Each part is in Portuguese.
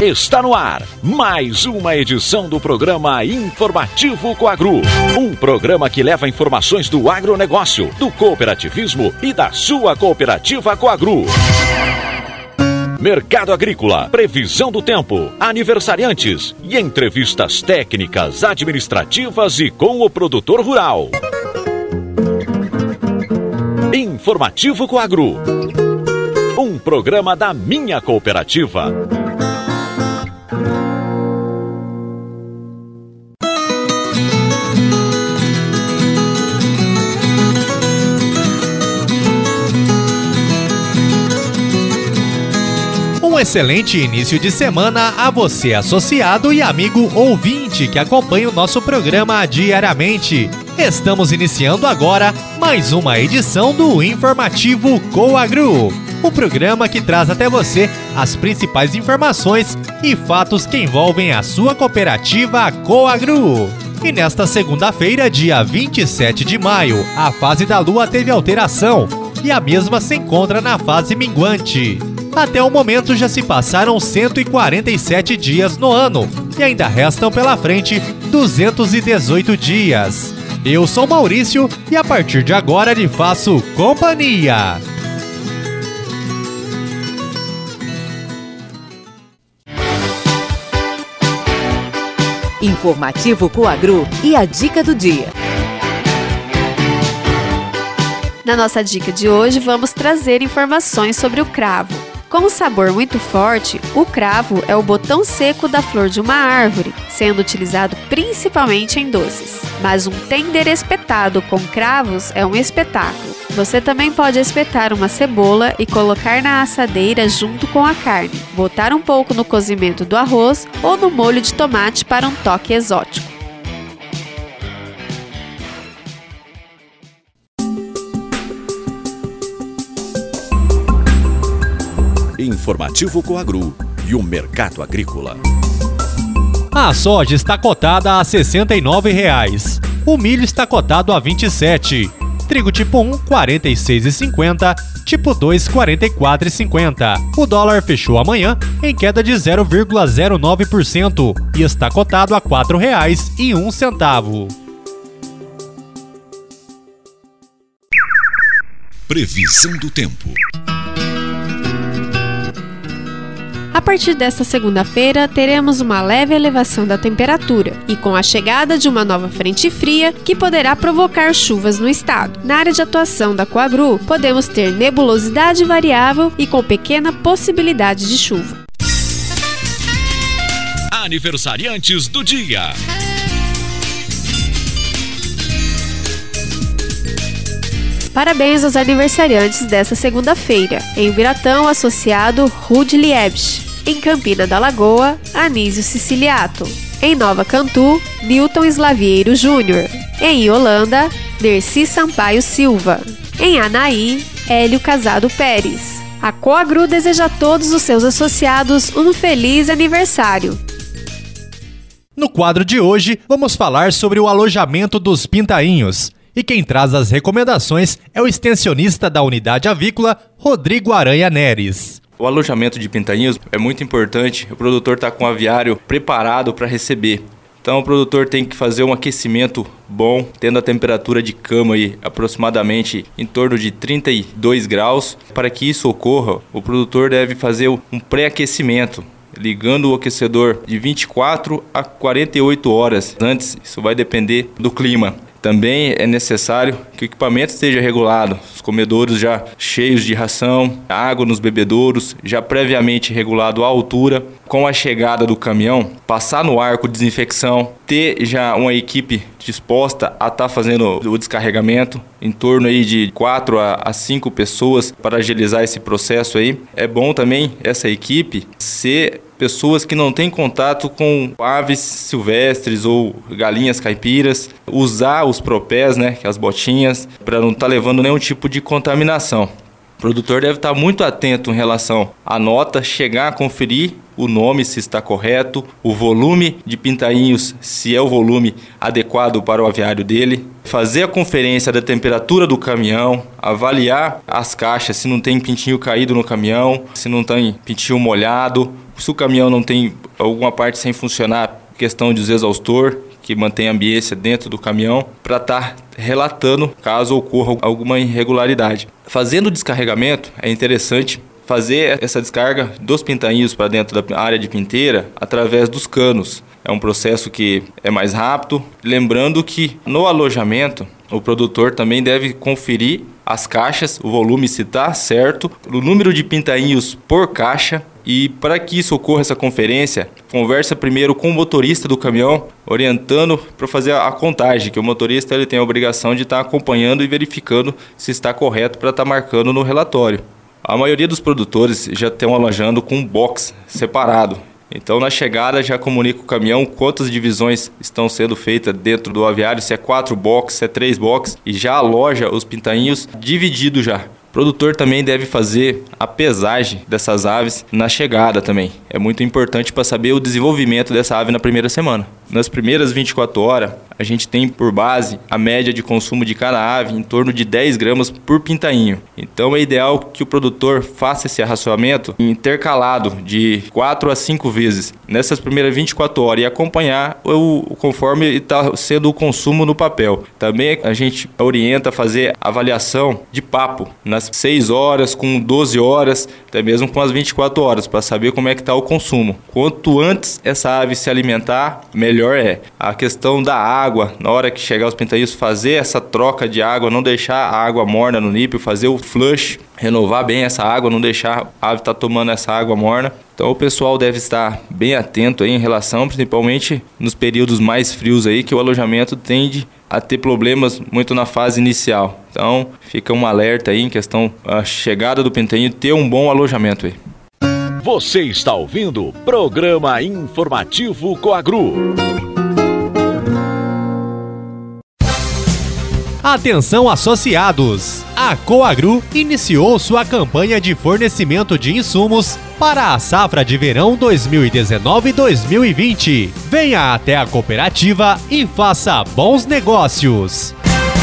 Está no ar mais uma edição do programa Informativo Coagro. Um programa que leva informações do agronegócio, do cooperativismo e da sua cooperativa Coagro. Mercado agrícola, previsão do tempo, aniversariantes e entrevistas técnicas, administrativas e com o produtor rural. Informativo Coagro. Um programa da minha cooperativa. Um excelente início de semana a você, associado e amigo ouvinte que acompanha o nosso programa diariamente. Estamos iniciando agora mais uma edição do Informativo Coagro, o programa que traz até você as principais informações e fatos que envolvem a sua cooperativa Coagro. E nesta segunda-feira, dia 27 de maio, a fase da Lua teve alteração e a mesma se encontra na fase minguante. Até o momento já se passaram 147 dias no ano e ainda restam pela frente 218 dias. Eu sou Maurício e a partir de agora lhe faço companhia. Informativo Coagro e a dica do dia. Na nossa dica de hoje, vamos trazer informações sobre o cravo. Com um sabor muito forte, o cravo é o botão seco da flor de uma árvore, sendo utilizado principalmente em doces. Mas um tender espetado com cravos é um espetáculo. Você também pode espetar uma cebola e colocar na assadeira junto com a carne, botar um pouco no cozimento do arroz ou no molho de tomate para um toque exótico. Informativo Coagro e o mercado agrícola. A soja está cotada a R$ 69,00. O milho está cotado a R$ 27,00. Trigo tipo 1, R$ 46,50. Tipo 2, R$ 44,50. O dólar fechou amanhã em queda de 0,09% e está cotado a R$ 4,01. Previsão do tempo. A partir desta segunda-feira, teremos uma leve elevação da temperatura e com a chegada de uma nova frente fria que poderá provocar chuvas no estado. Na área de atuação da Coagro, podemos ter nebulosidade variável e com pequena possibilidade de chuva. Aniversariantes do dia. Parabéns aos aniversariantes dessa segunda-feira. Em Ubiratã, o associado Rudy Liebsch. Em Campina da Lagoa, Anísio Siciliato. Em Nova Cantu, Newton Slavieiro Júnior. Em Iolanda, Dercy Sampaio Silva. Em Anaí, Hélio Casado Pérez. A Coagro deseja a todos os seus associados um feliz aniversário. No quadro de hoje, vamos falar sobre o alojamento dos pintainhos. E quem traz as recomendações é o extensionista da unidade avícola, Rodrigo Aranha Neres. O alojamento de pintainhos é muito importante, o produtor está com o aviário preparado para receber. Então o produtor tem que fazer um aquecimento bom, tendo a temperatura de cama aí aproximadamente em torno de 32 graus. Para que isso ocorra, o produtor deve fazer um pré-aquecimento, ligando o aquecedor de 24 a 48 horas antes. Isso vai depender do clima. Também é necessário que o equipamento esteja regulado, os comedouros já cheios de ração, água nos bebedouros, já previamente regulado a altura. Com a chegada do caminhão, passar no arco de desinfecção, ter já uma equipe disposta a estar fazendo o descarregamento, em torno aí de 4 a 5 pessoas para agilizar esse processo aí. É bom também essa equipe ser pessoas que não têm contato com aves silvestres ou galinhas caipiras, usar os propés, né, que é as botinhas, para não estar levando nenhum tipo de contaminação. O produtor deve estar muito atento em relação à nota, chegar a conferir o nome se está correto, o volume de pintainhos, se é o volume adequado para o aviário dele, fazer a conferência da temperatura do caminhão, avaliar as caixas, se não tem pintinho caído no caminhão, se não tem pintinho molhado, se o caminhão não tem alguma parte sem funcionar, questão de exaustor, que mantém a ambiência dentro do caminhão, para estar relatando caso ocorra alguma irregularidade. Fazendo o descarregamento, é interessante fazer essa descarga dos pintainhos para dentro da área de pinteira através dos canos. É um processo que é mais rápido. Lembrando que no alojamento, o produtor também deve conferir as caixas, o volume se está certo, o número de pintainhos por caixa. E para que isso ocorra, essa conferência, conversa primeiro com o motorista do caminhão, orientando para fazer a contagem, que o motorista ele tem a obrigação de estar acompanhando e verificando se está correto para estar marcando no relatório. A maioria dos produtores já estão alojando com um box separado. Então, na chegada, já comunica o caminhão quantas divisões estão sendo feitas dentro do aviário, se é 4 boxes, se é 3 boxes, e já aloja os pintainhos divididos já. O produtor também deve fazer a pesagem dessas aves na chegada também. É muito importante para saber o desenvolvimento dessa ave na primeira semana. Nas primeiras 24 horas, a gente tem por base a média de consumo de cada ave em torno de 10 gramas por pintainho. Então é ideal que o produtor faça esse arraçoamento intercalado de 4 a 5 vezes nessas primeiras 24 horas e acompanhar conforme está sendo o consumo no papel. Também a gente orienta a fazer avaliação de papo nas 6 horas, com 12 horas, até mesmo com as 24 horas, para saber como é que está o consumo. Quanto antes essa ave se alimentar, melhor é. A questão da água, na hora que chegar os pintainhos, fazer essa troca de água, não deixar a água morna no nípel, fazer o flush, renovar bem essa água, não deixar a ave estar tomando essa água morna. Então o pessoal deve estar bem atento aí em relação, principalmente nos períodos mais frios aí, que o alojamento tende a ter problemas muito na fase inicial. Então fica um alerta aí em questão da chegada do pintainho, ter um bom alojamento aí. Você está ouvindo o Programa Informativo Coagru. Atenção associados! A Coagru iniciou sua campanha de fornecimento de insumos para a safra de verão 2019-2020. Venha até a cooperativa e faça bons negócios.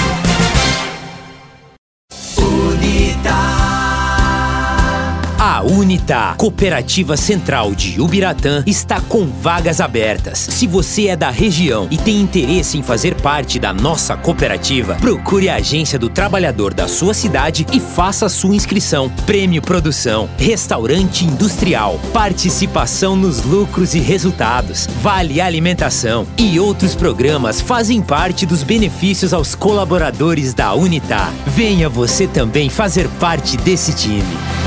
A Unita, Cooperativa Central de Ubiratã, está com vagas abertas. Se você é da região e tem interesse em fazer parte da nossa cooperativa, procure a Agência do Trabalhador da sua cidade e faça a sua inscrição. Prêmio Produção, Restaurante Industrial, participação nos lucros e resultados, Vale Alimentação e outros programas fazem parte dos benefícios aos colaboradores da Unita. Venha você também fazer parte desse time.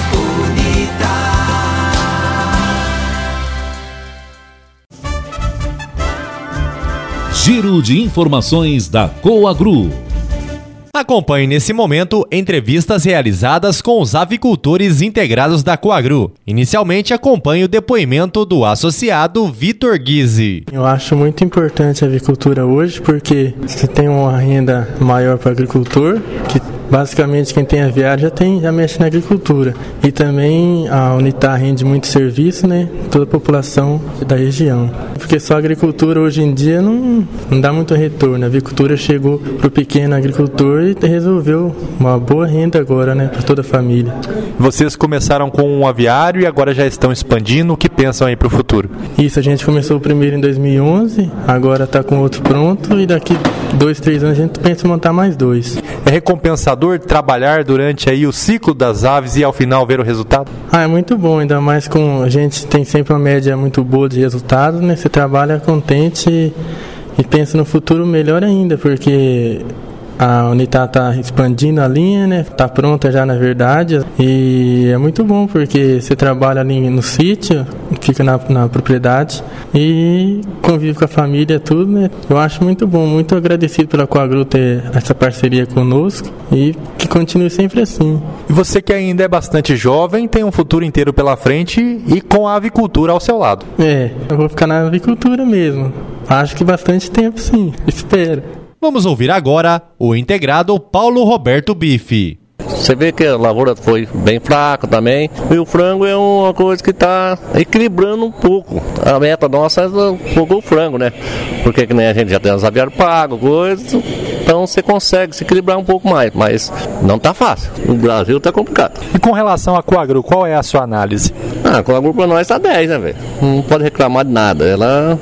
Giro de informações da Coagru. Acompanhe nesse momento entrevistas realizadas com os avicultores integrados da Coagru. Inicialmente, acompanhe o depoimento do associado Vitor Guise. Eu acho muito importante a avicultura hoje porque você tem uma renda maior para o agricultor, que basicamente quem tem aviário já mexe na agricultura. E também a Unitar rende muito serviço, né? Toda a população da região. Porque só a agricultura hoje em dia não dá muito retorno. A avicultura chegou para o pequeno agricultor e resolveu uma boa renda agora, né? Para toda a família. Vocês começaram com um aviário e agora já estão expandindo. O que pensam aí para o futuro? Isso, a gente começou o primeiro em 2011, agora está com outro pronto e daqui 2-3 anos a gente pensa em montar mais 2. É recompensador trabalhar durante aí o ciclo das aves e ao final ver o resultado? É muito bom, ainda mais com a gente tem sempre uma média muito boa de resultados, né? Você trabalha contente e pensa no futuro melhor ainda, porque a Unitar está expandindo a linha, né? Está pronta já na verdade e é muito bom porque você trabalha ali no sítio, fica na propriedade e convive com a família, tudo, né? Eu acho muito bom, muito agradecido pela Coagru ter essa parceria conosco e que continue sempre assim. E você que ainda é bastante jovem, tem um futuro inteiro pela frente e com a avicultura ao seu lado. Eu vou ficar na avicultura mesmo. Acho que bastante tempo sim, espero. Vamos ouvir agora o integrado Paulo Roberto Bife. Você vê que a lavoura foi bem fraca também. E o frango é uma coisa que está equilibrando um pouco. A meta nossa é um pouco o frango, né? Porque que nem a gente já tem os aviários pagos, coisas. Então você consegue se equilibrar um pouco mais, mas não está fácil. No Brasil está complicado. E com relação à Coagro, qual é a sua análise? A Coagro para nós está 10, né, velho? Não pode reclamar de nada. Ela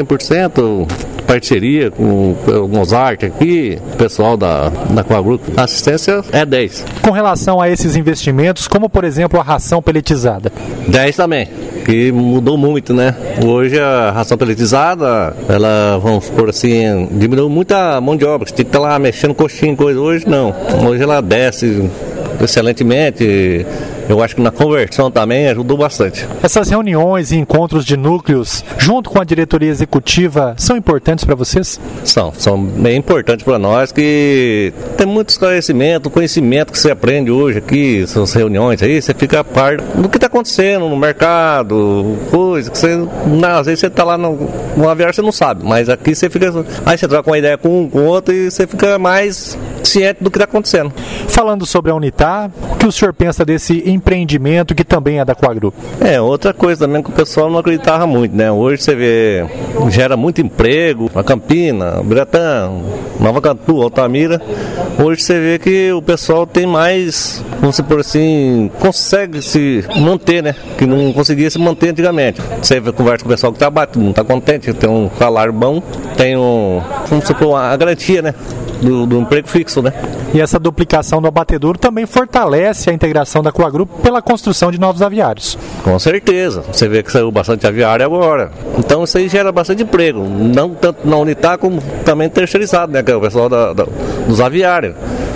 100% parceria com o Mozart aqui, o pessoal da Coagro. A assistência é 10. Com relação a esses investimentos, como por exemplo a ração peletizada? 10 também. Que mudou muito, né? Hoje a ração peletizada, ela, vamos supor assim, diminuiu muita mão de obra. Você tem que estar lá mexendo coxinha, coisa. Hoje não. Hoje ela desce excelentemente. Eu acho que na conversão também ajudou bastante. Essas reuniões e encontros de núcleos, junto com a diretoria executiva, são importantes para vocês? São bem importantes para nós, que tem muito esclarecimento, conhecimento que você aprende hoje aqui, essas reuniões aí, você fica a par do que está acontecendo no mercado, coisa que você, às vezes você está lá no aviário, você não sabe, mas aqui você fica, aí você troca uma ideia com um, com o outro e você fica mais ciente do que está acontecendo. Falando sobre a Unitar, o que o senhor pensa desse empreendimento que também é da Coagro? Outra coisa também que o pessoal não acreditava muito, né? Hoje você vê, gera muito emprego, a Campina, Biratã, Nova Cantu, Altamira. Hoje você vê que o pessoal tem mais, vamos supor assim, consegue se manter, né? Que não conseguia se manter antigamente. Você conversa com o pessoal que trabalha, não está contente, tem um salário bom, tem vamos supor, a garantia, né? Do emprego fixo, né? E essa duplicação do abatedouro também fortalece a integração da Coagro pela construção de novos aviários. Com certeza. Você vê que saiu bastante aviário agora. Então isso aí gera bastante emprego. Não tanto na Unitar como também terceirizado, né? Que é o pessoal dos aviários.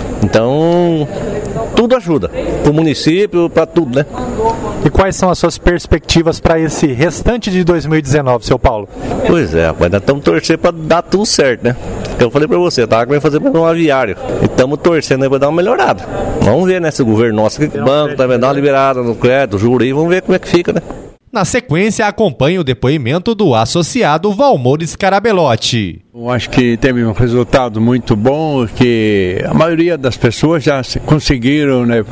Então, tudo ajuda. Para o município, para tudo, né? E quais são as suas perspectivas para esse restante de 2019, seu Paulo? Pois é, rapaz, nós estamos torcendo para dar tudo certo, né? Eu falei para você, tá? Que vai fazer para um aviário. E estamos torcendo aí para dar uma melhorada. Vamos ver, né? Se o governo nosso, o banco também dá uma liberada no crédito, juro aí, vamos ver como é que fica, né? Na sequência, acompanhe o depoimento do associado Valmor Scarabelotti. Eu acho que teve um resultado muito bom, que a maioria das pessoas já conseguiram, né,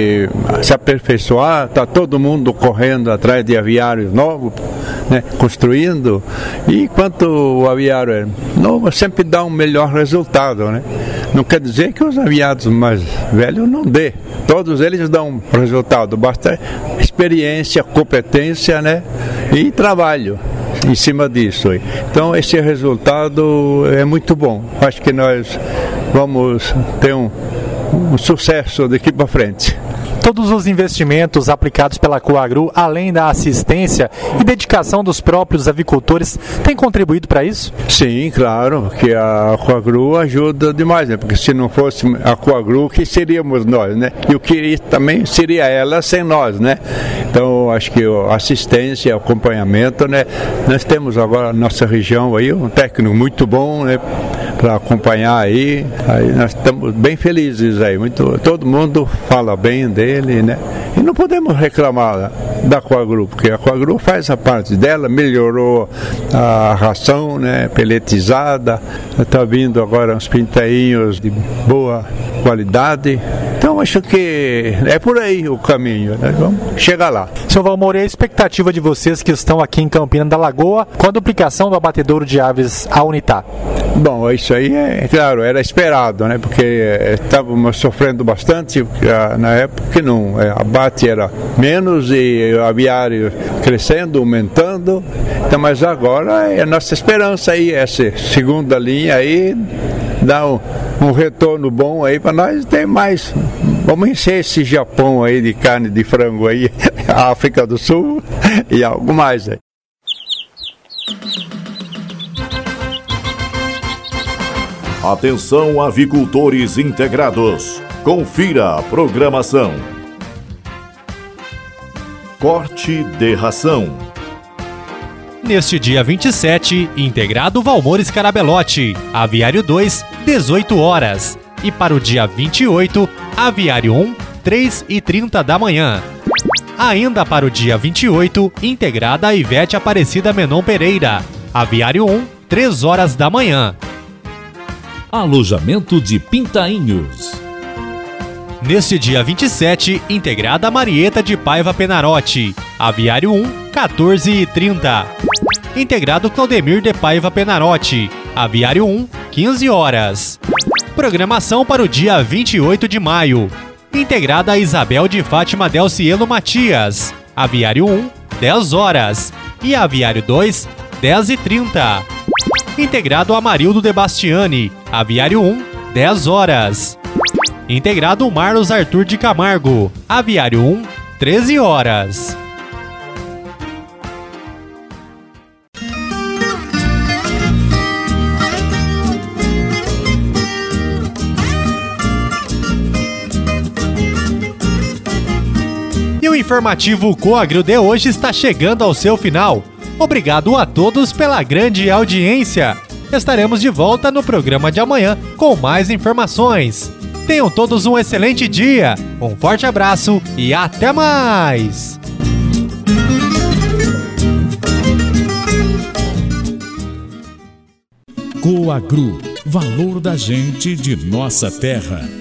se aperfeiçoar, está todo mundo correndo atrás de aviários novos, né, construindo, e enquanto o aviário é novo, sempre dá um melhor resultado, né? Não quer dizer que os aviados mais velhos não dê, todos eles dão resultado, basta experiência, competência, né, e trabalho em cima disso. Então esse resultado é muito bom. Acho que nós vamos ter um sucesso daqui para frente. Todos os investimentos aplicados pela Coagro, além da assistência e dedicação dos próprios avicultores, têm contribuído para isso? Sim, claro, que a Coagro ajuda demais, né? Porque se não fosse a Coagro, o que seríamos nós, né? E o que também seria ela sem nós, né? Então, acho que a assistência, acompanhamento, né? Nós temos agora na nossa região aí um técnico muito bom, né? Para acompanhar aí nós estamos bem felizes aí, todo mundo fala bem dele, né? E não podemos reclamar da Coagro, porque a Coagro faz a parte dela, melhorou a ração, né, peletizada, está vindo agora uns pintainhos de boa qualidade. Então acho que é por aí o caminho, né? Vamos chegar lá. Seu Valmor, e a expectativa de vocês que estão aqui em Campina da Lagoa com a duplicação do abatedouro de aves à Unitar? Bom, isso aí é claro, era esperado, né? Porque estávamos sofrendo bastante na época que não, abate era menos e o aviário crescendo, aumentando. Então, mas agora é a nossa esperança aí, essa segunda linha aí dá um retorno bom aí para nós ter mais. Vamos encher esse Japão aí de carne de frango aí, a África do Sul e algo mais aí. Atenção, avicultores integrados. Confira a programação. Corte de ração. Neste dia 27, integrado Valmor Scarabelotti, Aviário 2, 18 horas. E para o dia 28, Aviário 1, 3h30 da manhã. Ainda para o dia 28, integrada a Ivete Aparecida Menon Pereira, Aviário 1, 3 horas da manhã. Alojamento de Pintainhos. Neste dia 27, integrada Marieta de Paiva Penarotti, Aviário 1, 14h30. Integrado Claudemir de Paiva Penarotti, Aviário 1, 15 horas. Programação para o dia 28 de maio. Integrada Isabel de Fátima Del Cielo Matias, Aviário 1, 10 horas. E Aviário 2, 10h30. Integrado Amarildo de Bastiani, Aviário 1, 10 horas. Integrado Marlos Arthur de Camargo, Aviário 1, 13 horas. E o informativo Coagro de hoje está chegando ao seu final. Obrigado a todos pela grande audiência. Estaremos de volta no programa de amanhã com mais informações. Tenham todos um excelente dia, um forte abraço e até mais! Coagro, valor da gente de nossa terra.